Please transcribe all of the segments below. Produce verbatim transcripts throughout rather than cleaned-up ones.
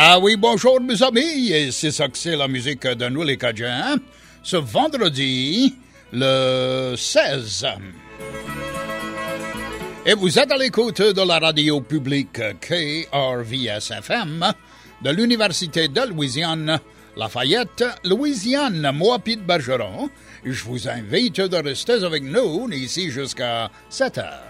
Ah oui, bonjour mes amis, et c'est ça que c'est la musique de nous les Cajuns, ce vendredi, le seize. Et vous êtes à l'écoute de la radio publique K R V S F M de l'Université de Louisiane, Lafayette, Louisiane. Moi, Pete Bergeron, je vous invite de rester avec nous ici jusqu'à sept heures.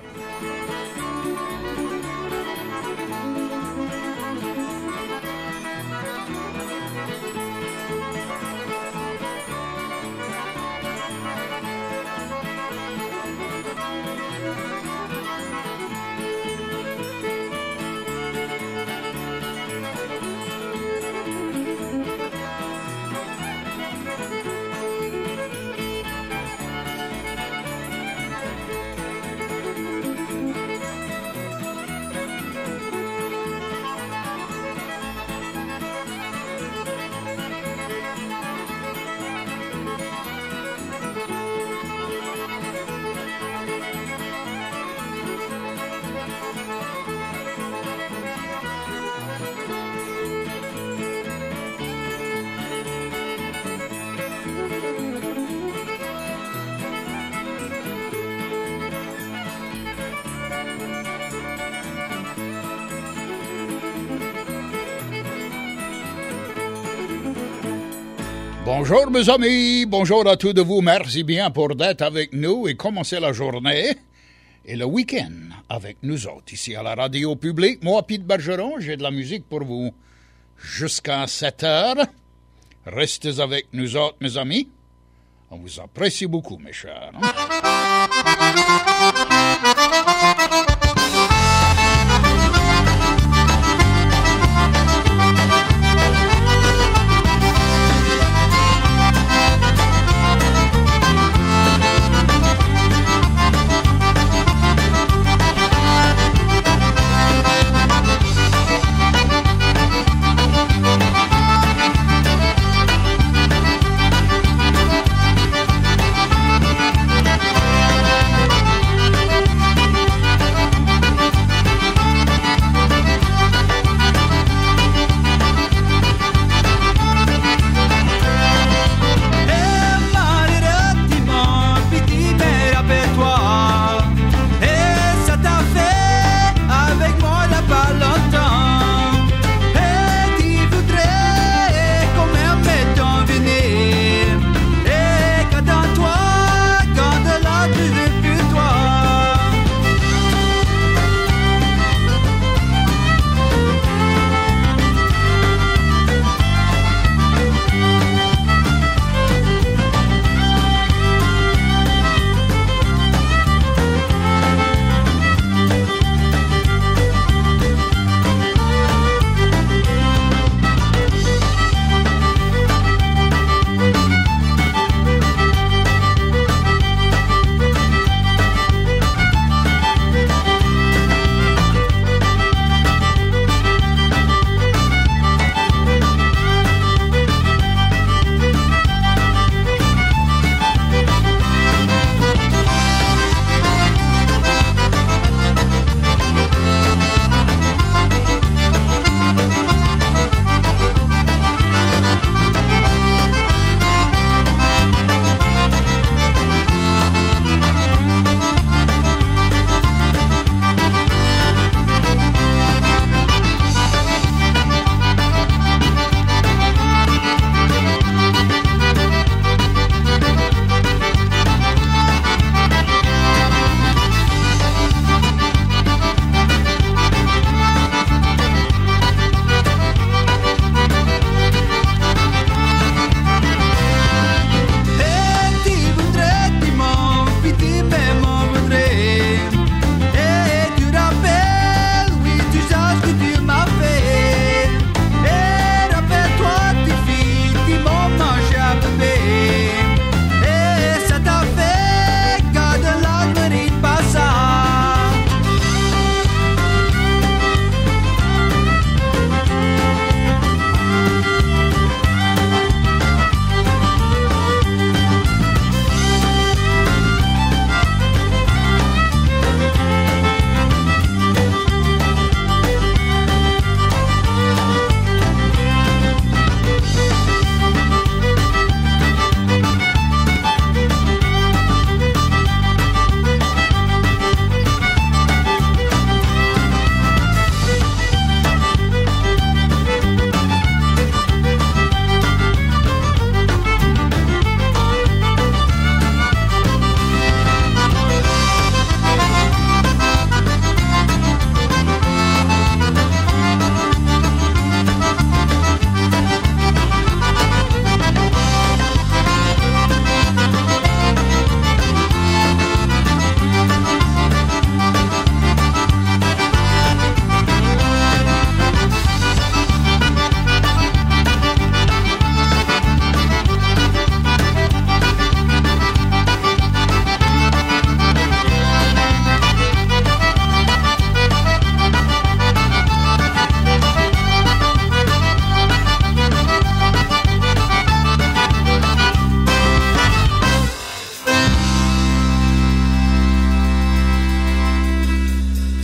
Bonjour mes amis, bonjour à tous de vous, merci bien pour d'être avec nous et commencer la journée et le week-end avec nous autres ici à la radio publique. Moi, Pete Bergeron, j'ai de la musique pour vous jusqu'à sept heures. Restez avec nous autres mes amis, on vous apprécie beaucoup mes chers.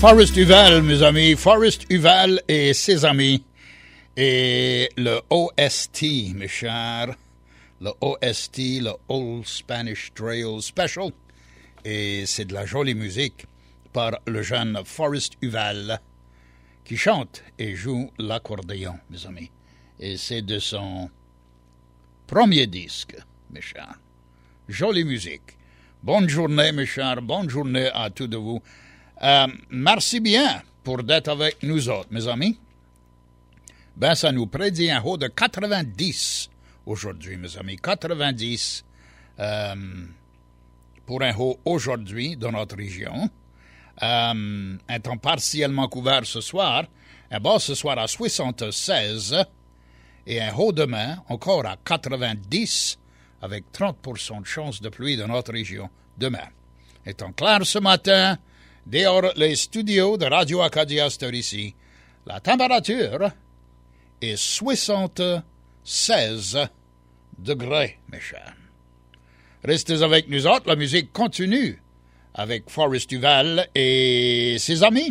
Forrest Huval, mes amis. Forrest Huval et ses amis. Et le O S T, mes chers. Le O S T, le Old Spanish Trail Special. Et c'est de la jolie musique par le jeune Forrest Huval qui chante et joue l'accordéon, mes amis. Et c'est de son premier disque, mes chers. Jolie musique. Bonne journée, mes chers. Bonne journée à tous de vous. Euh, merci bien pour d'être avec nous autres, mes amis. Ben, ça nous prédit un haut de quatre-vingt-dix aujourd'hui, mes amis. quatre-vingt-dix euh, pour un haut aujourd'hui dans notre région. Euh, un temps partiellement couvert ce soir. Un bas ce soir à soixante-seize. Et un haut demain encore à quatre-vingt-dix avec trente pour cent de chance de pluie dans notre région demain. Étant clair ce matin, dehors les studios de Radio Acadia sont ici. La température est soixante-seize degrés, mes chers. Restez avec nous autres, la musique continue avec Forrest Huval et ses amis.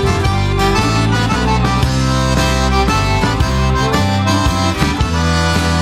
Thank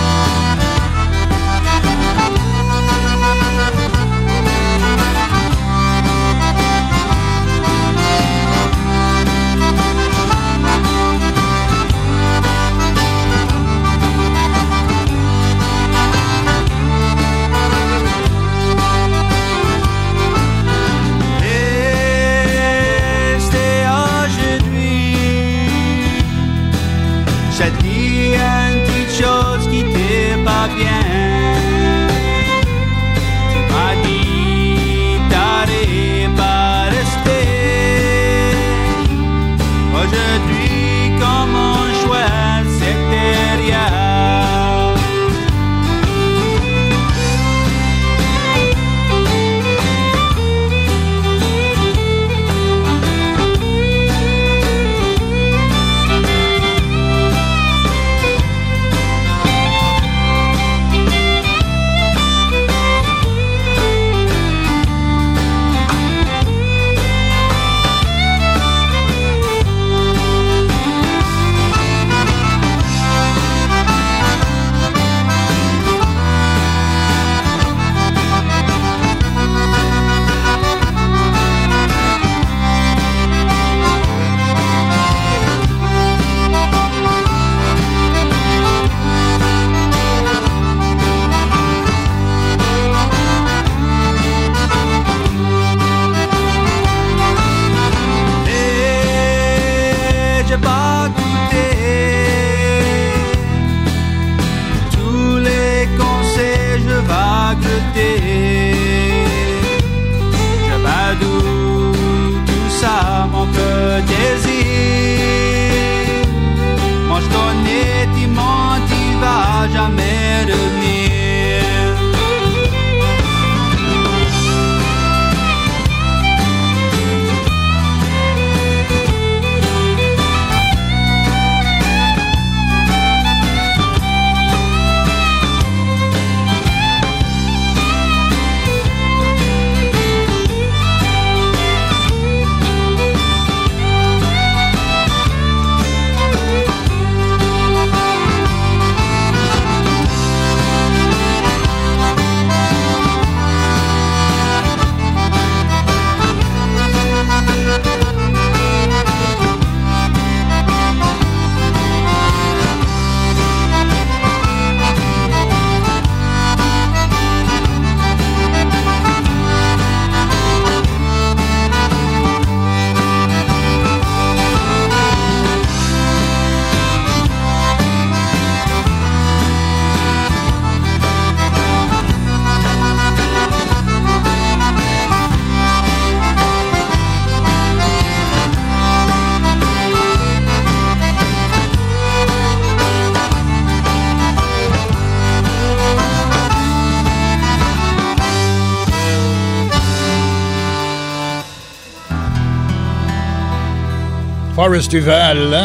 Forrest Duval,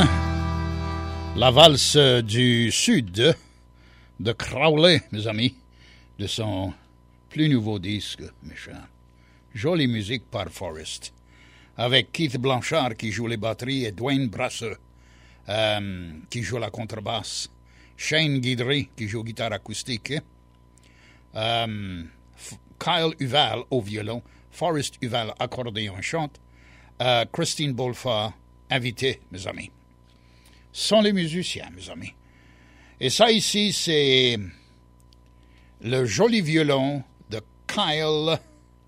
la valse du sud de Crowley, mes amis, de son plus nouveau disque, méchant. Jolie musique par Forrest, avec Keith Blanchard qui joue les batteries et Dwayne Brasseux euh, qui joue la contrebasse, Shane Guidry qui joue guitare acoustique, euh, Kyle Huval au violon, Forrest Huval accordéon et chante, euh, Christine Bolfa invité, mes amis. Ce sont les musiciens, mes amis. Et ça ici, c'est le joli violon de Kyle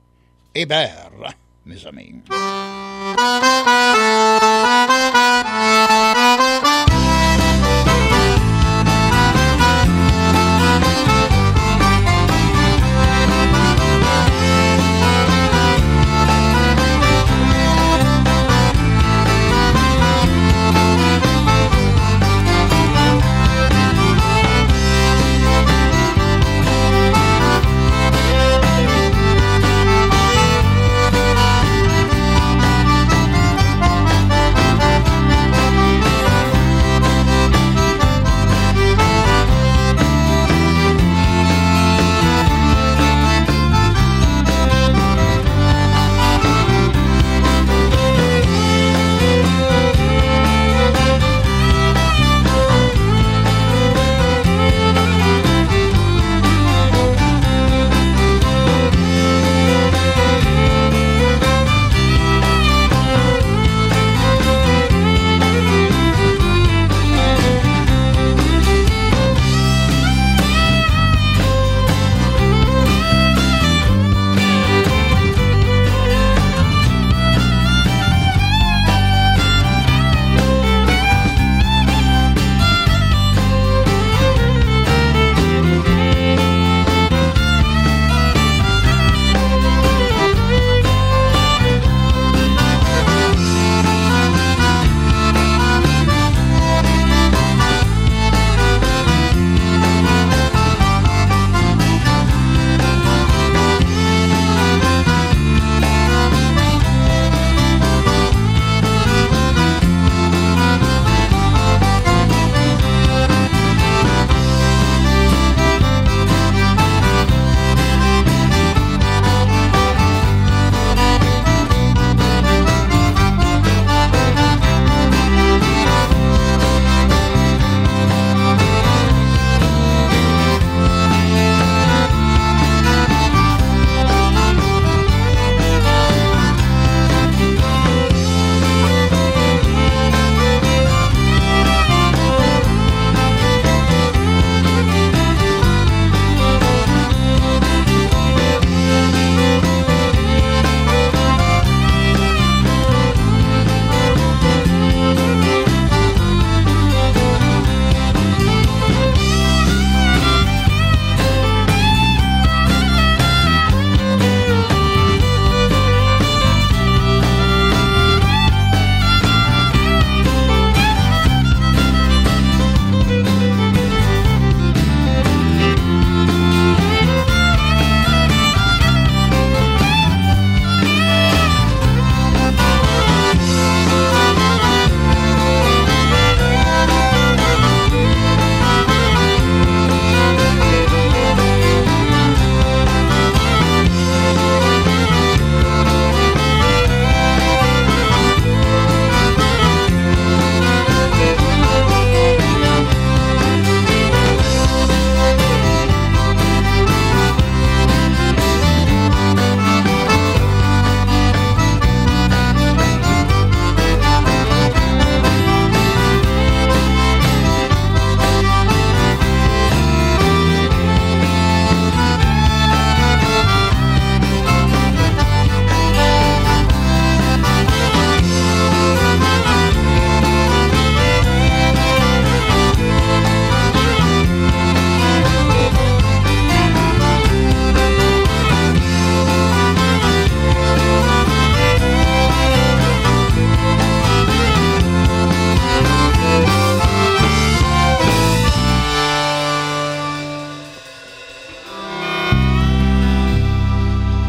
Hébert, mes amis.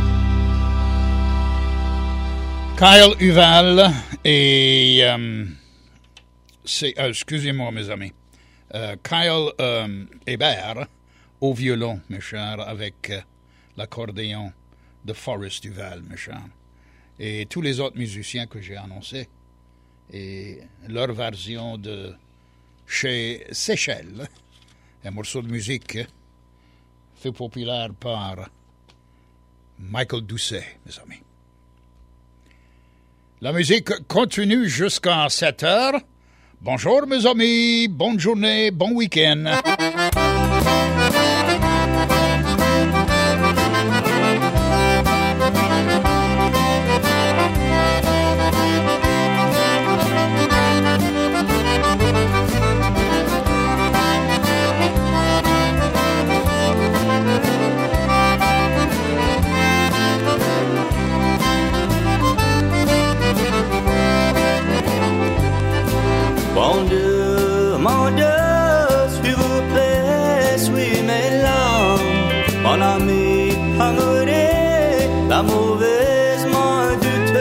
Kyle Huval et euh, c'est, euh, excusez-moi mes amis, euh, Kyle euh, Hébert au violon, mes chers, avec euh, l'accordéon de Forrest Duval, mes chers. Et tous les autres musiciens que j'ai annoncés. Et leur version de chez Seychelles, un morceau de musique fait populaire par Michael Doucet, mes amis. La musique continue jusqu'à sept heures. Bonjour mes amis, bonne journée, bon week-end. Mon Dieu, mon Dieu, s'il vous plaît, suis mes larmes. Mon ami, ignorez la mauvaise main du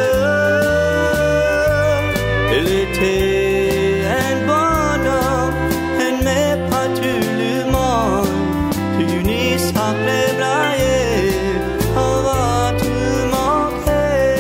cœur. Il était un bon homme, il n'est pas tout le monde. Tu unis sa pléblaye, on va tout manquer.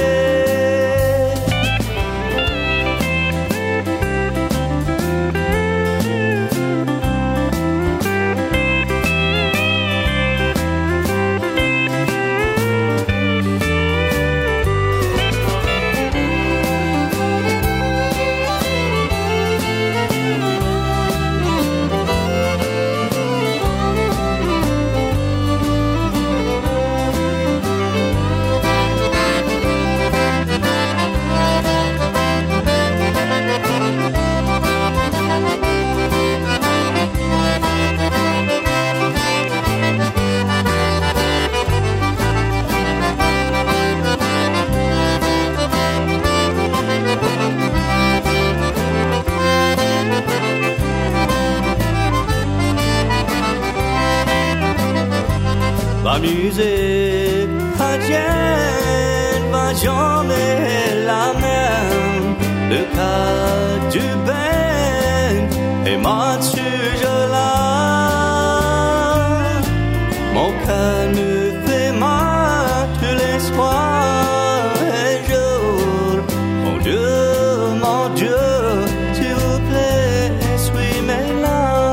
La musique indienne va jamais la même. Le cas du bain est mal sujet là. Mon cœur me fait mal tous les soirs et jours. Mon Dieu, mon Dieu, s'il vous plaît, suis mes larmes.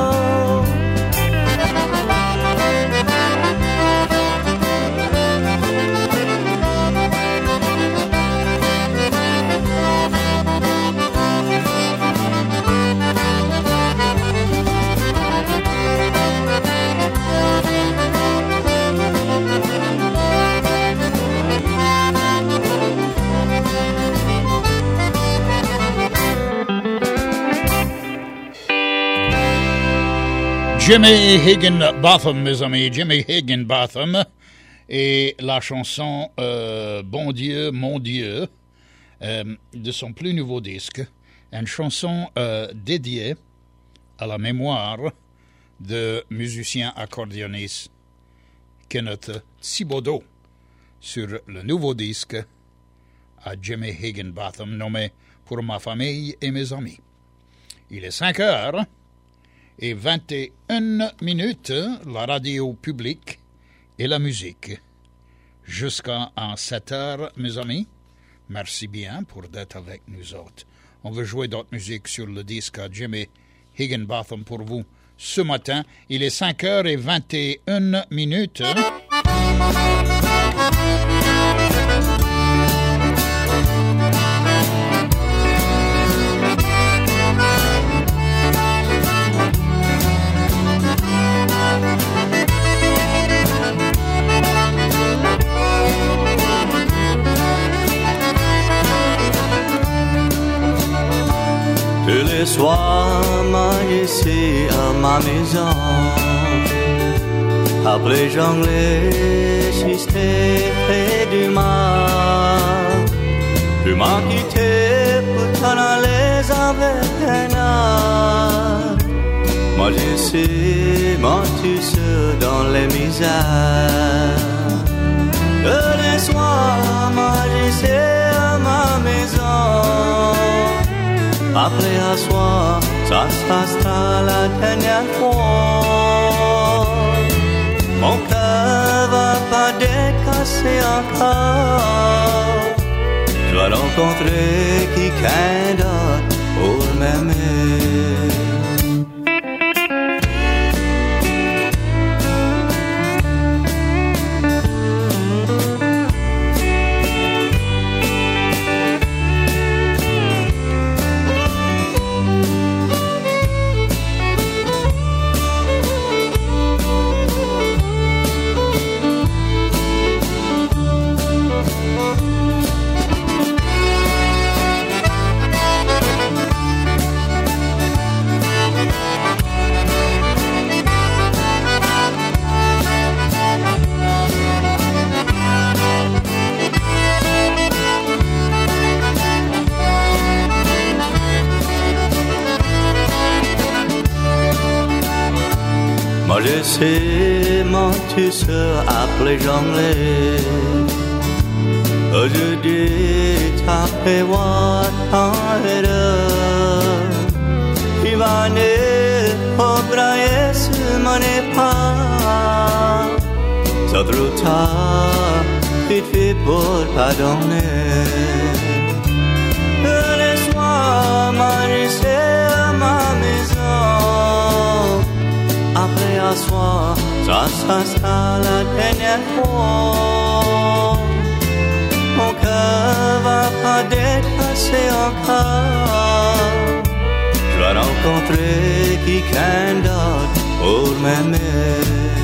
Jimmy Higginbotham, mes amis, Jimmy Higginbotham, et la chanson euh, Bon Dieu, mon Dieu, euh, de son plus nouveau disque, une chanson euh, dédiée à la mémoire de musicien accordéoniste Kenneth Thibodeau sur le nouveau disque à Jimmy Higginbotham, nommé Pour ma famille et mes amis. Il est cinq heures et vingt et une minutes, la radio publique et la musique. Jusqu'à sept heures, mes amis. Merci bien pour d'être avec nous autres. On veut jouer d'autres musiques sur le disque à Jimmy Higginbotham pour vous ce matin. Il est cinq heures et vingt et une minutes. Tous les soirs, moi, ici à ma maison, après jongler, j'étais près du mar. Tu m'as quitté pour t'en aller avec un art. Moi, je suis mon tout seul dans les misères. Tous les soirs, moi, je suis à ma maison. appelé à soi, ça, ça sera la dernière fois. Mon cœur va pas décasser encore. Je vais rencontrer quelqu'un d'autre pour m'aimer. Moi je sais, mon tu seras appelé jonglé. Aujourd'hui, t'as fait voir ton erreur. Il va ne oublier ce mon pas. C'est trop tard, il fait pour pardonner. Laisse-moi m'arrêter à ma maison. Après à soi, ça, ça sera la dernière fois. Mon cœur va pas dépasser encore. Je vais rencontrer quelqu'un d'autre pour m'aimer.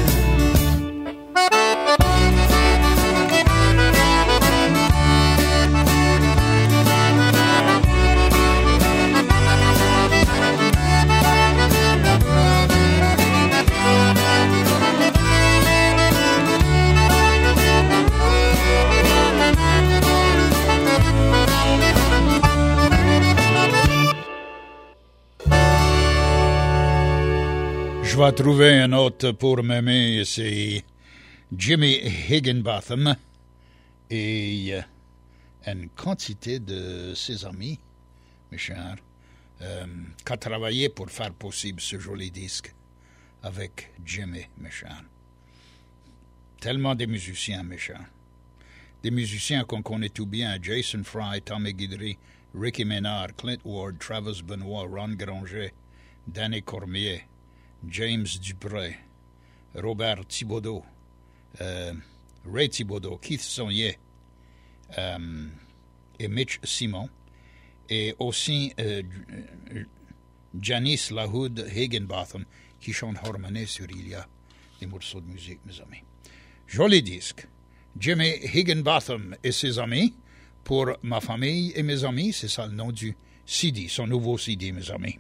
Je vais trouver un autre pour m'aimer, c'est Jimmy Higginbotham et une quantité de ses amis, mes chers, euh, qui ont travaillé pour faire possible ce joli disque avec Jimmy, mes chers. Tellement de musiciens, mes chers. Des musiciens qu'on connaît tout bien, Jason Fry, Tommy Guidry, Ricky Ménard, Clint Ward, Travis Benoit, Ron Granger, Danny Cormier, James Dupré, Robert Thibodeau, euh, Ray Thibodeau, Keith Sonnier euh, et Mitch Simon, et aussi euh, Janice Lahoud Higginbotham qui chante harmonie sur Il y a des morceaux de musique, mes amis. Joli disque. Jimmy Higginbotham et ses amis, pour ma famille et mes amis, c'est ça le nom du C D, son nouveau C D, mes amis.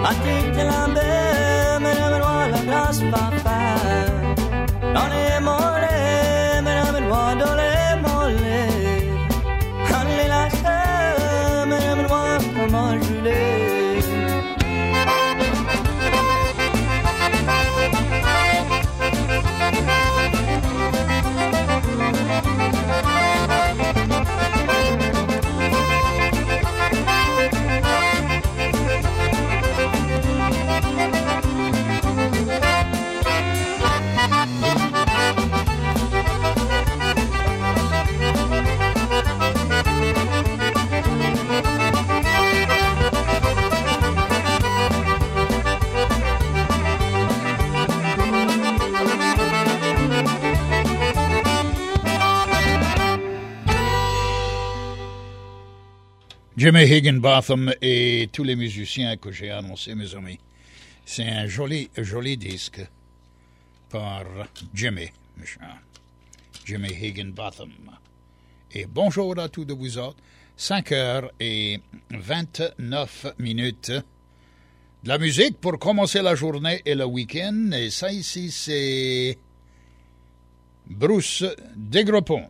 Attic la baie, madame noire, la glace papa. Dans les mollets, madame noire, dans les mollets. Allez la sœur, madame noire, comment je l'ai. Jimmy Higginbotham et tous les musiciens que j'ai annoncés, mes amis. C'est un joli, joli disque par Jimmy, méchant. Jimmy Higginbotham. Et bonjour à tous de vous autres. cinq heures et vingt-neuf minutes. De la musique pour commencer la journée et le week-end. Et ça ici, c'est Bruce Desgropons.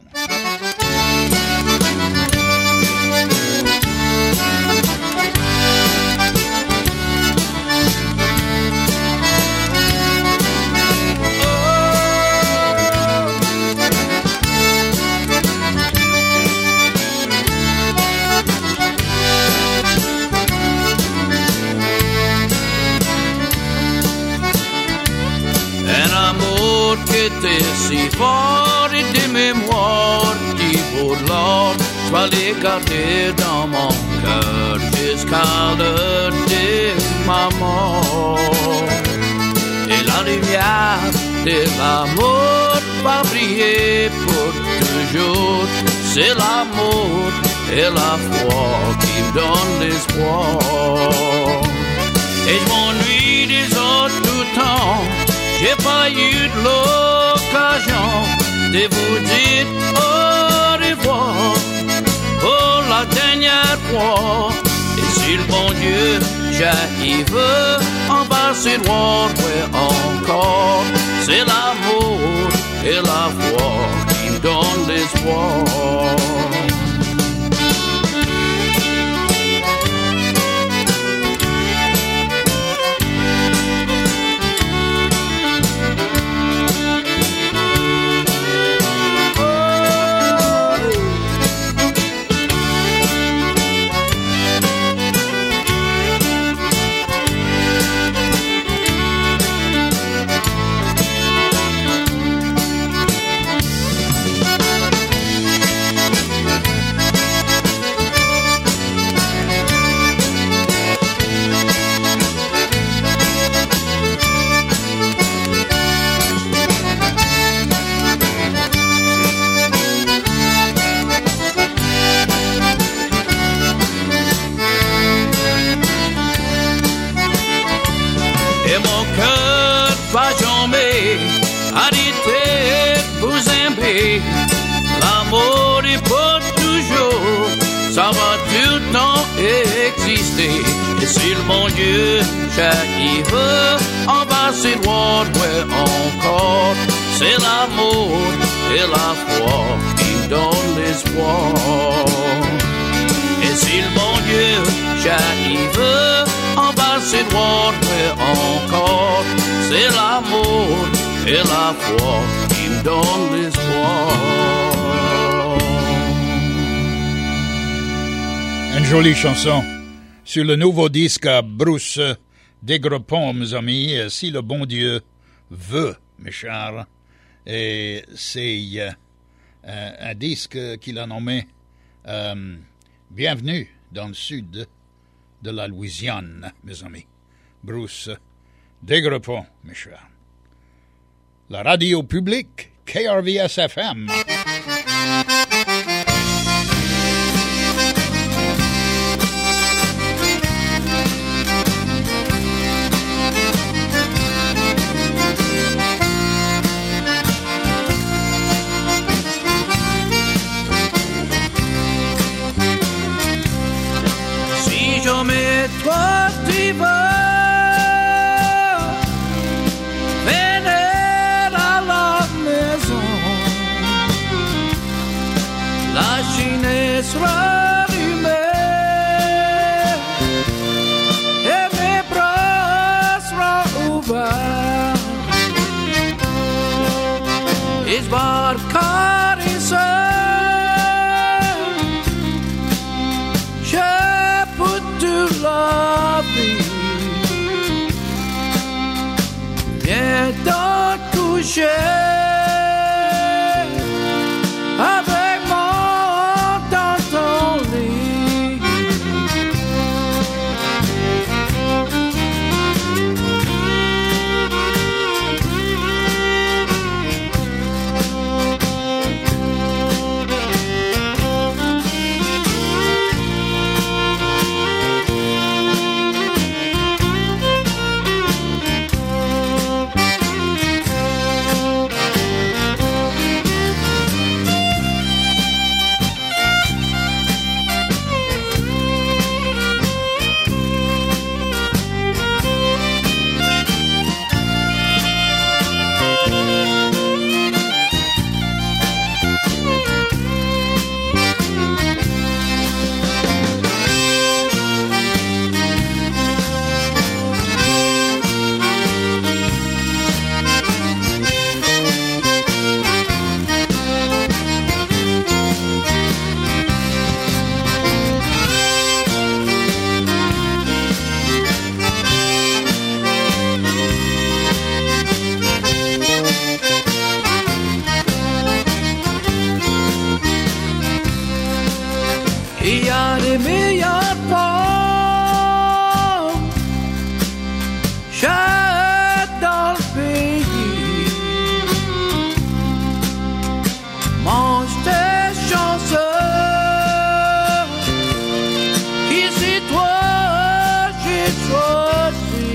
Était si fort et des mémoires qui pour l'or, je vais les garder dans mon cœur jusqu'à l'heure de ma mort. Et la lumière de l'amour va briller pour toujours. C'est l'amour et la foi qui me donnent l'espoir. Et je m'ennuie des autres tout le temps. J'ai pas eu de l'occasion de vous dire au revoir pour la dernière fois. Et si le bon Dieu j'arrive en bas, c'est noir, ouais encore. C'est l'amour et la foi qui me donnent l'espoir. L'amour est pour toujours, ça va tout le temps exister. Et si le bon Dieu j'arrive en bas, c'est noir, ouais encore. C'est l'amour et la foi qui me donne l'espoir. Et si le bon Dieu j'arrive en bas, c'est noir, ouais encore. C'est l'amour et la foi qui me donne l'espoir. Une jolie chanson sur le nouveau disque à Bruce Desgropons, mes amis, si le bon Dieu veut, mes chers. Et c'est euh, un disque qu'il a nommé euh, Bienvenue dans le sud de la Louisiane, mes amis. Bruce Desgropons, mes chers. La radio publique, K R V S F M. Si jamais toi tu vas sera allumée et mes bras seront ouverts. Et je vais caresser. Je peux te la vie. Viens t'en coucher avec moi dans ton lit. Il y a des milliards de pommes chaque dans le pays. Mange tes chanceux. Ici toi j'ai choisi.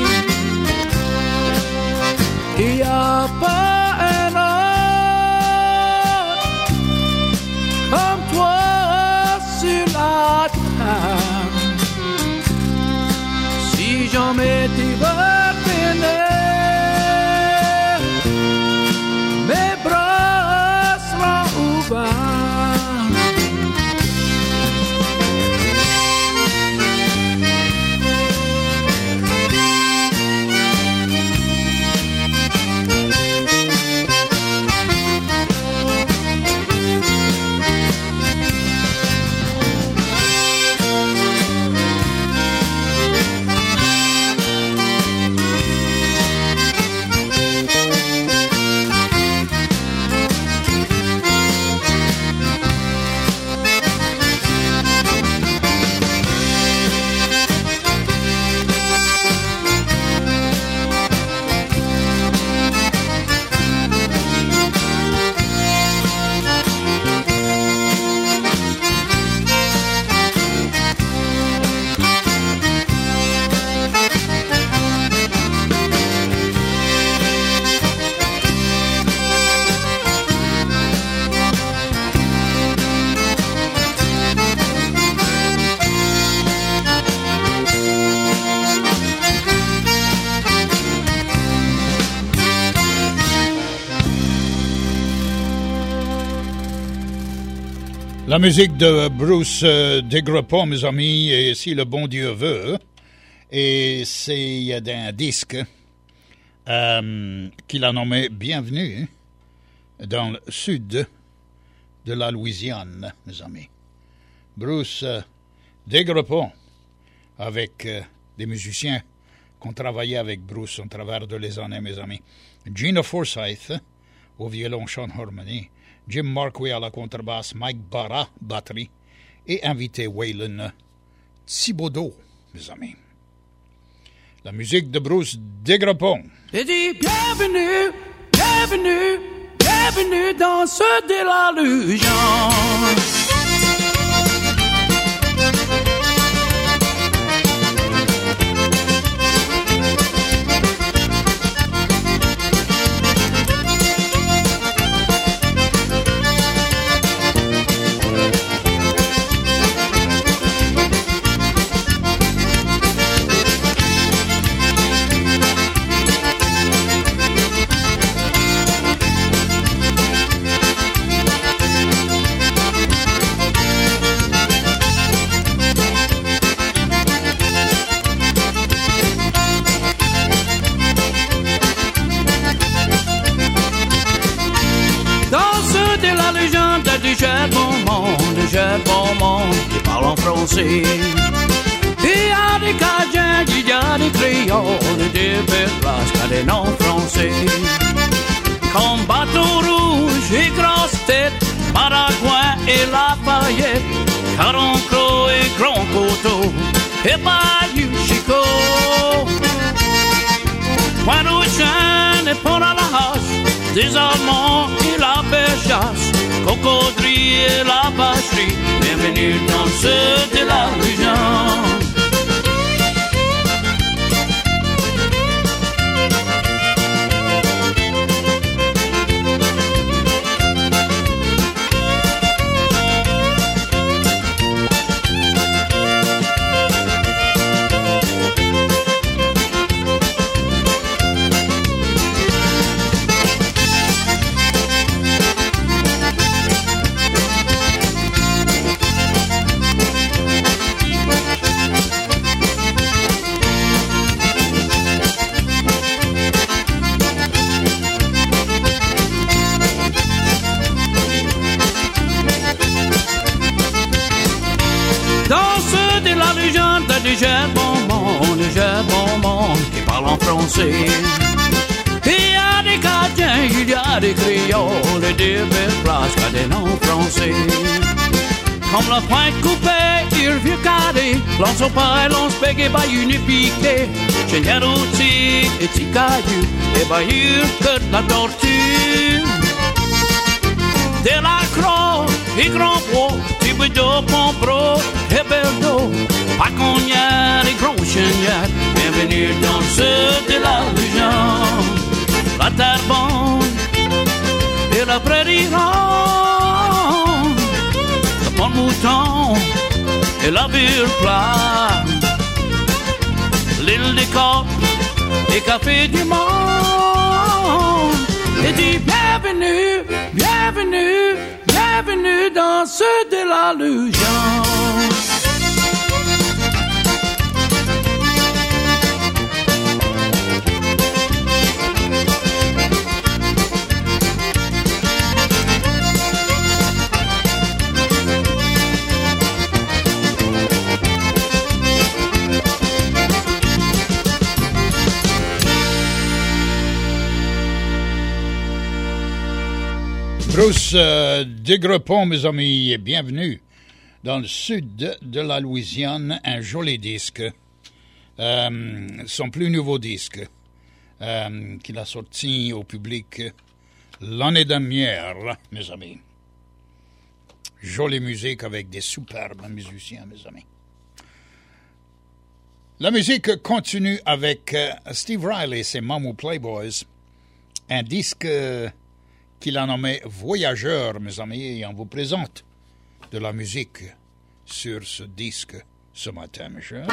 Il y a pas un autre comme toi sur la table. Si jamais tu veux venir, mes bras seront ouverts. La musique de Bruce euh, Degrepont, mes amis, et si le bon Dieu veut, et c'est d'un disque euh, qu'il a nommé Bienvenue dans le sud de la Louisiane, mes amis. Bruce euh, Degrepont, avec euh, des musiciens qui ont travaillé avec Bruce en travers de les années, mes amis. Gina Forsyth au violon, chant harmonie. Jim Marquis à la contrebasse, Mike Barra, batterie, et invité Waylon Thibodeau, mes amis. La musique de Bruce Degrepont. J'ai dit bienvenue, bienvenue, bienvenue dans ce de la Louisiane. français. Il y a des Cajuns, il y a des créoles, des belles places, car des noms français. Comme Bateau Rouge et Grosse Tête, Maragouin et Lafayette, Caroncro et Grand Coteau, et Bayou Chicot. Pointe-aux-Chênes et Pont-à-la-Hache, des Allemands et la Péchasse, Cocodrie et la Vacherie, bienvenue dans le sud de la région. Des gens bon monde, des gens bon monde qui parlent en français. Il y a des Cajuns, il y a des créoles et des belles places, car des noms français. Comme la pointe coupée et le vieux carré, l'on s'en paille, l'on se pégue et bayou n'est piqué. Génial aussi et Ticaillou et bayou que de la tortue. De la Croix et Grand Bois, Thibodeau, Pompro et Berdo, Paconnière et Gros Chenière, bienvenue dans le sud de la région. La terre bonne et la prairie ronde, le pont mouton et la ville plane, l'île des Côtes et Café du Monde. Et dis bienvenue, bienvenue, bienvenue dans le sud de la région. Bruce euh, Degrepont, mes amis, et bienvenue dans le sud de la Louisiane, un joli disque, euh, son plus nouveau disque, euh, qu'il a sorti au public l'année dernière, mes amis. Jolie musique avec des superbes musiciens, mes amis. La musique continue avec euh, Steve Riley, c'est Mamou Playboys, un disque euh, qu'il a nommé Voyageur, mes amis, et on vous présente de la musique sur ce disque ce matin, mes chers.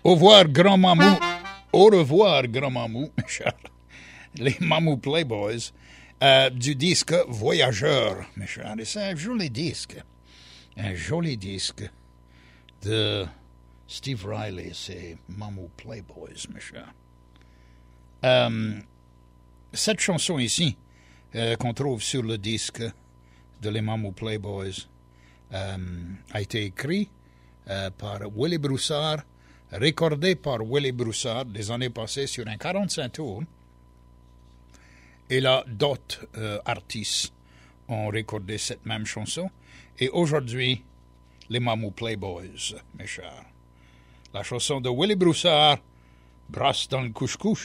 Au revoir, grand mamou. Au revoir, grand mamou, mes chers. Les Mamou Playboys, euh, du disque Voyageur, mes chers. Et c'est un joli disque. Un joli disque de Steve Riley, c'est Mamou Playboys, mes chers. Euh, cette chanson ici, euh, qu'on trouve sur le disque de les Mamou Playboys, euh, a été écrite euh, par Willie Broussard, recordée par Willie Broussard des années passées sur un quarante-cinq tours. Et là, d'autres euh, artistes ont recordé cette même chanson. Et aujourd'hui, les Mamou Playboys, mes chers. La chanson de Willie Broussard, Brasse dans le couche-couche.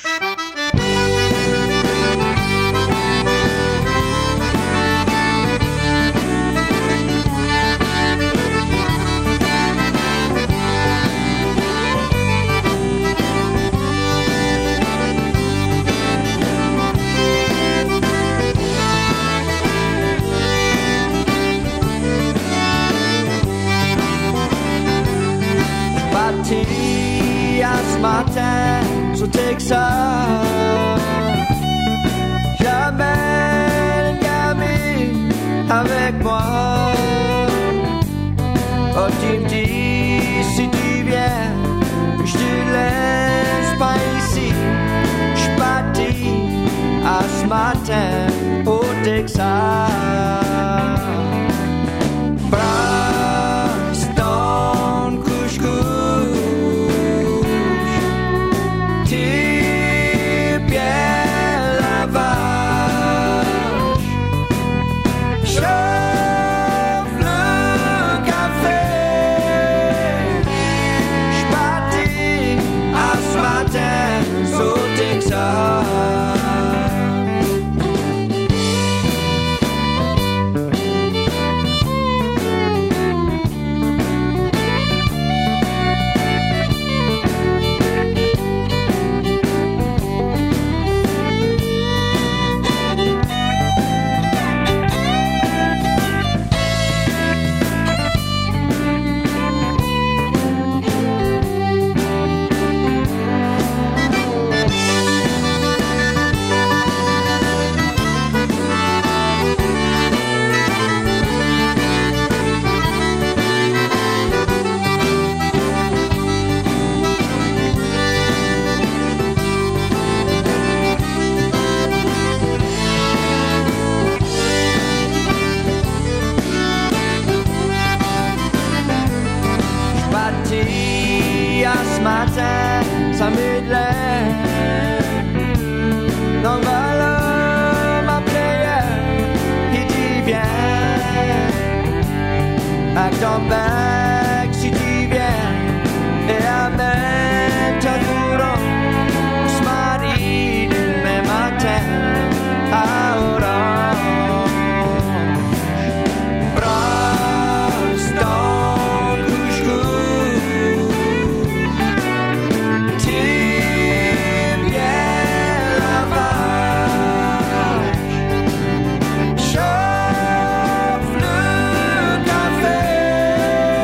Ce matin sur Texas, j'amène une gamine avec moi. Oh, tu me dis si tu viens, je te laisse pas ici. Je suis parti à ce matin au Texas. Ça m'aide dans le ma prière, il dit viens à ton bec si tu viens et amène ta couronne ce mari demain matin à Orange. Brasse dans le couche-couche. Chauffe le café.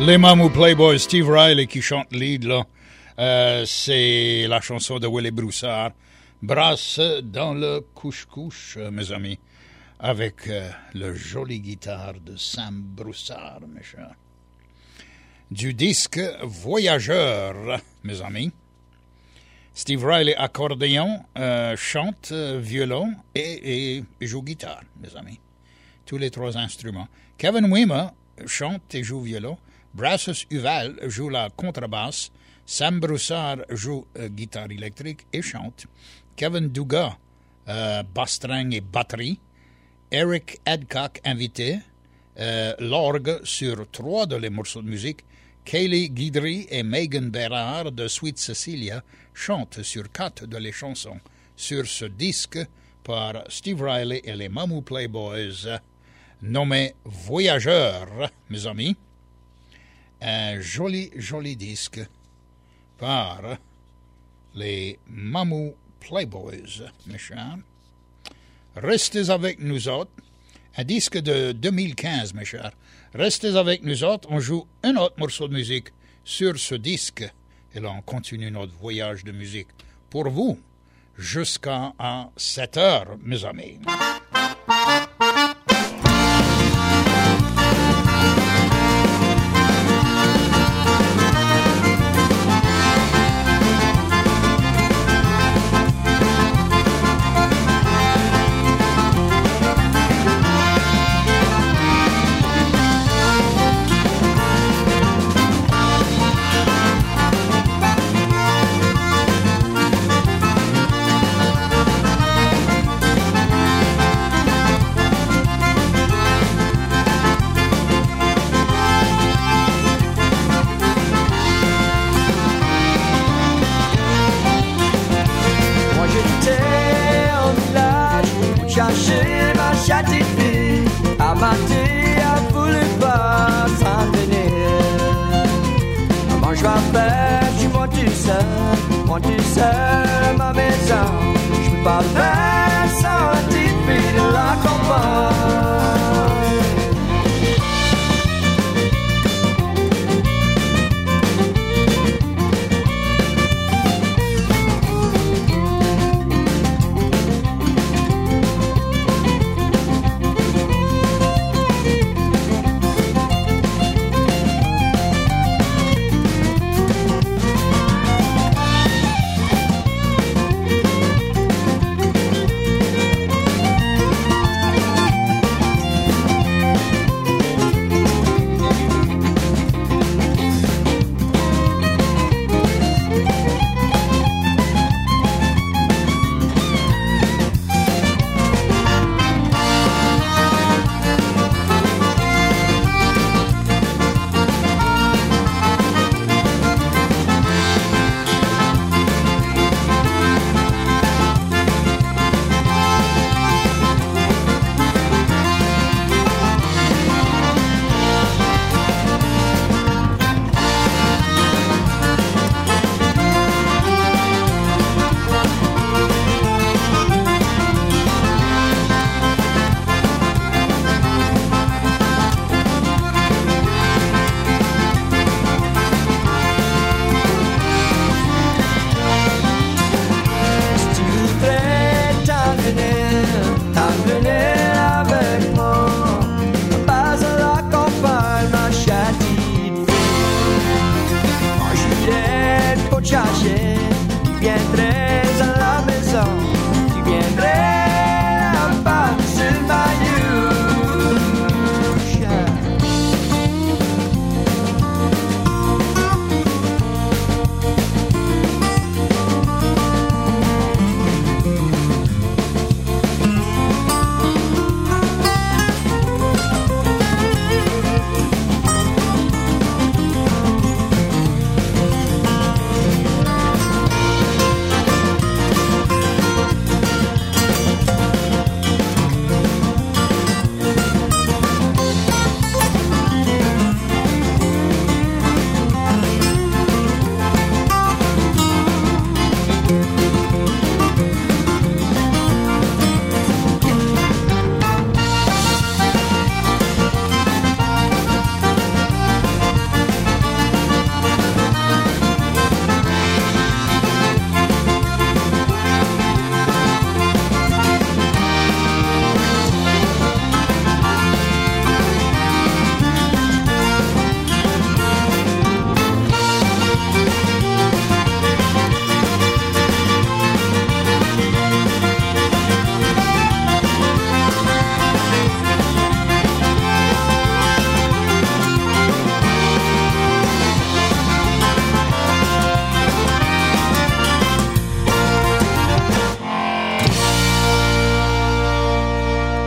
Les Mamou Playboys, Steve Riley qui chante lead, là. Euh, c'est la chanson de Willie Broussard. Brasse dans le couche-couche, euh, mes amis, avec euh, le joli guitare de Sam Broussard, mes chers. Du disque Voyageur, mes amis. Steve Riley, accordéon, euh, chante, euh, violon et, et joue guitare, mes amis. Tous les trois instruments. Kevin Wimmer chante et joue violon. Brassus Huval joue la contrebasse. Sam Broussard joue euh, guitare électrique et chante. Kevin Dugas, euh, basse-string et batterie. Eric Adcock, invité. Euh, l'orgue sur trois de les morceaux de musique. Kaylee Guidry et Megan Bérard de Sweet Cecilia chantent sur quatre de les chansons sur ce disque par Steve Riley et les Mamou Playboys, nommé Voyageur, mes amis. Un joli, joli disque par les Mamou Playboys, mes chers. Restez avec nous autres. Un disque de deux mille quinze, mes chers. Restez avec nous autres. On joue un autre morceau de musique sur ce disque. Et là, on continue notre voyage de musique pour vous jusqu'à sept heures, mes amis.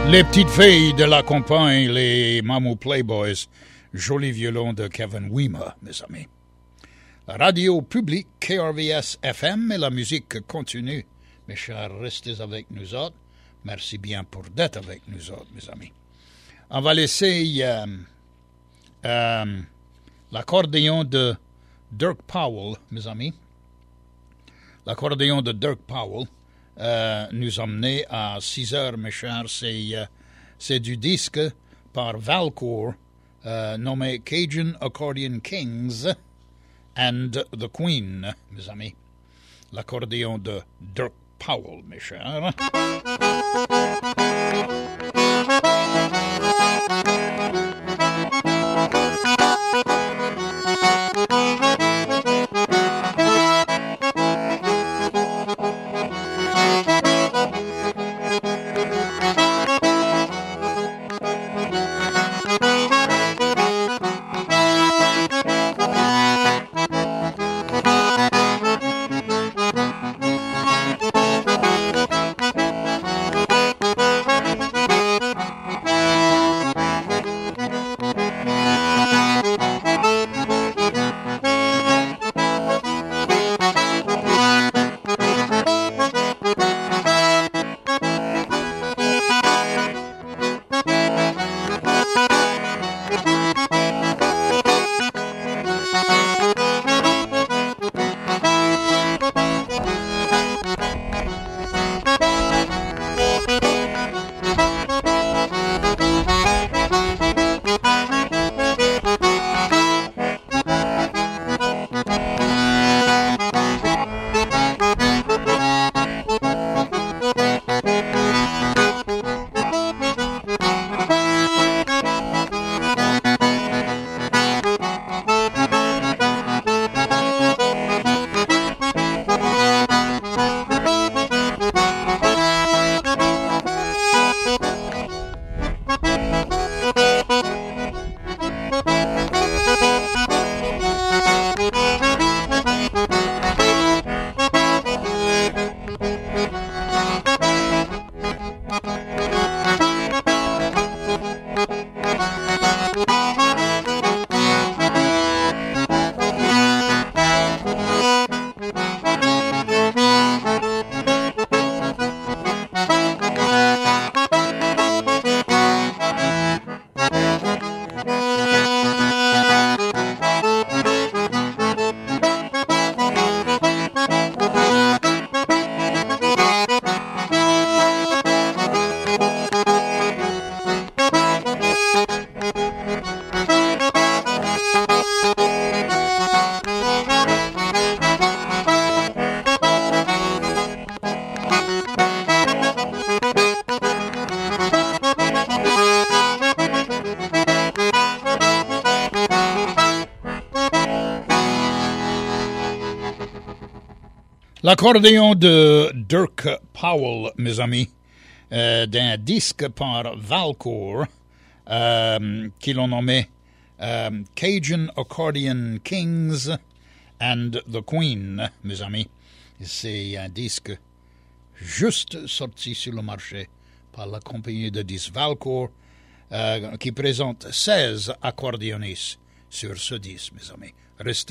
Les petites filles de la campagne, les Mamou Playboys, joli violon de Kevin Weemer, mes amis. La radio publique K R V S F M et la musique continue. Mes chers, restez avec nous autres. Merci bien pour d'être avec nous autres, mes amis. On va laisser euh, euh, l'accordéon de Dirk Powell, mes amis. L'accordéon de Dirk Powell. Euh, nous emmener à six heures, mes chers. C'est, euh, c'est du disque par Valcourt, euh, nommé Cajun Accordion Kings and the Queen, mes amis. L'accordéon de Dirk Powell, mes chers. L'accordéon de Dirk Powell, mes amis, euh, d'un disque par Valcourt, euh, qui l'ont nommé euh, Cajun Accordion Kings and the Queen, mes amis. C'est un disque juste sorti sur le marché par la compagnie de disques Valcourt, euh, qui présente seize accordéonistes sur ce disque, mes amis. Restez